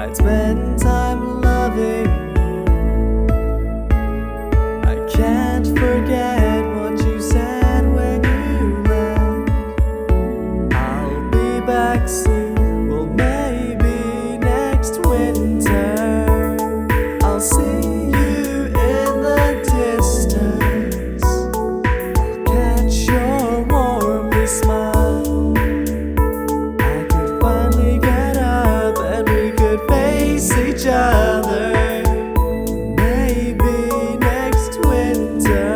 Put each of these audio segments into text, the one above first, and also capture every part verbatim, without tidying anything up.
I'd spend time loving you. I can't forget what you said when you left. I'll be back soon, well maybe next winter. I'll see you in the distance. I'll catch your warmly smile. I could finally get up and we could face each other. Maybe next winter.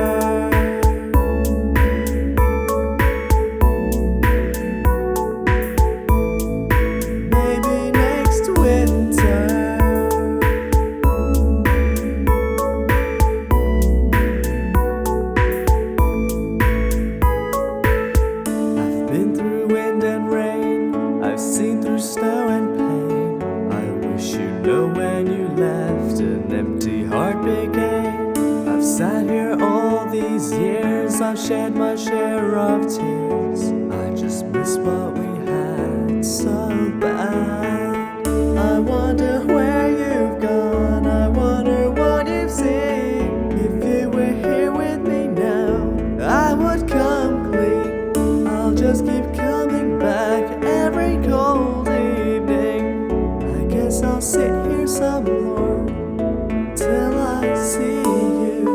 Maybe next winter. I've been through wind and rain, I've seen through snow and pain. I wish you know when you left, an empty heart began. I've sat here all these years, I've shed my share of tears. I just miss what we had so bad. I wonder where you've gone, I wonder what you've seen. If you were here with me now, I would come clean. I'll just keep coming back every cold evening. I guess I'll sit here some more till I see you.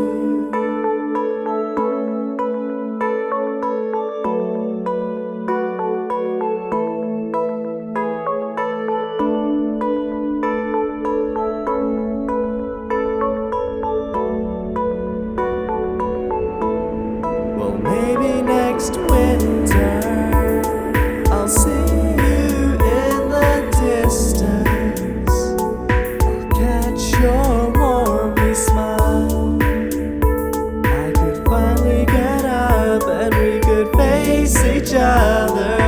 Well, maybe next winter I'll see you in the distance. I'll catch your warmly smile. I could finally get up and we could face each other.